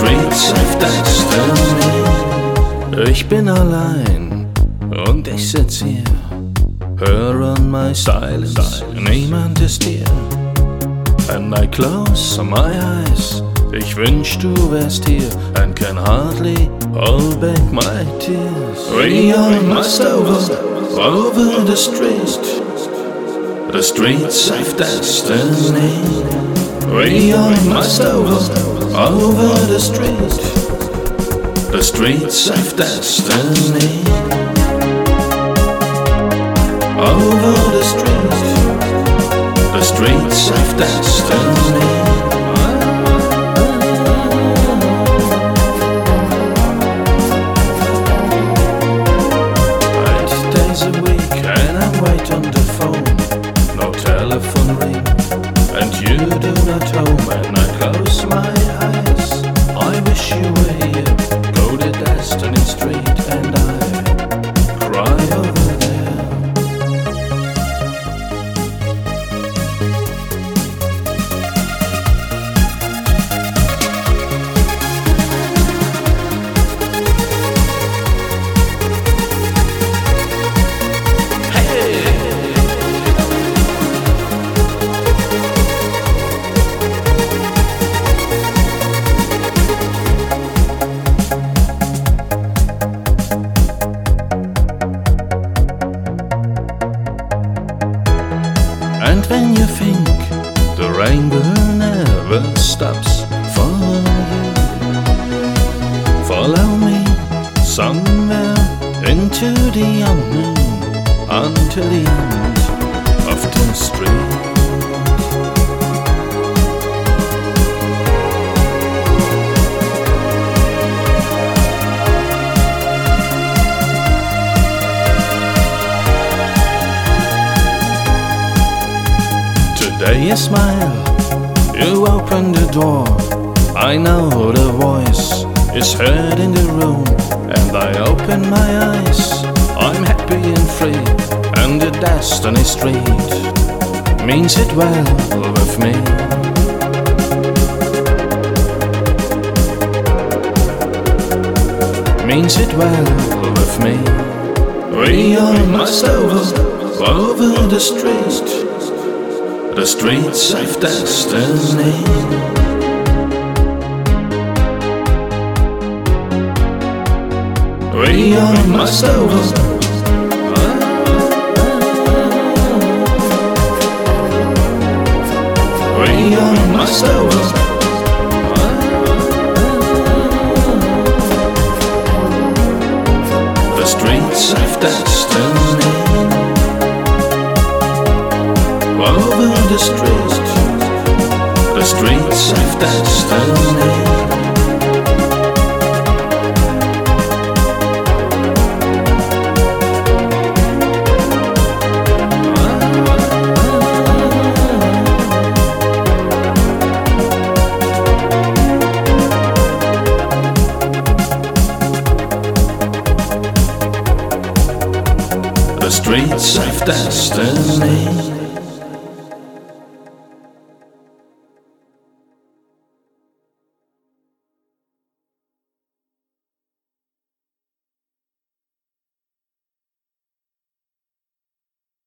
streets of destiny. Ich bin allein und ich sitz hier, höre on my silence, niemand ist hier. And I close my eyes, ich wünsch du wärst hier, and can hardly hold back my tears. We all must over the streets of destiny. We all must over the streets of destiny. Over the streets of destiny. 8 days a week and I wait on the phone, no telephone ring, and you do not home. And I close my eyes, I wish you were here, go to Destiny Street and I cry over there. And when you think the rainbow never stops for you, follow me somewhere into the unknown, until the end of the street. Today you smile, you open the door, I know the voice is heard in the room, and I open my eyes, I'm happy and free, and the Destiny Street means it well with me. Means it well with me. We all must over the streets of destiny. We all must over. We all must over. The streets of destiny. Over the streets of destiny. The streets of destiny.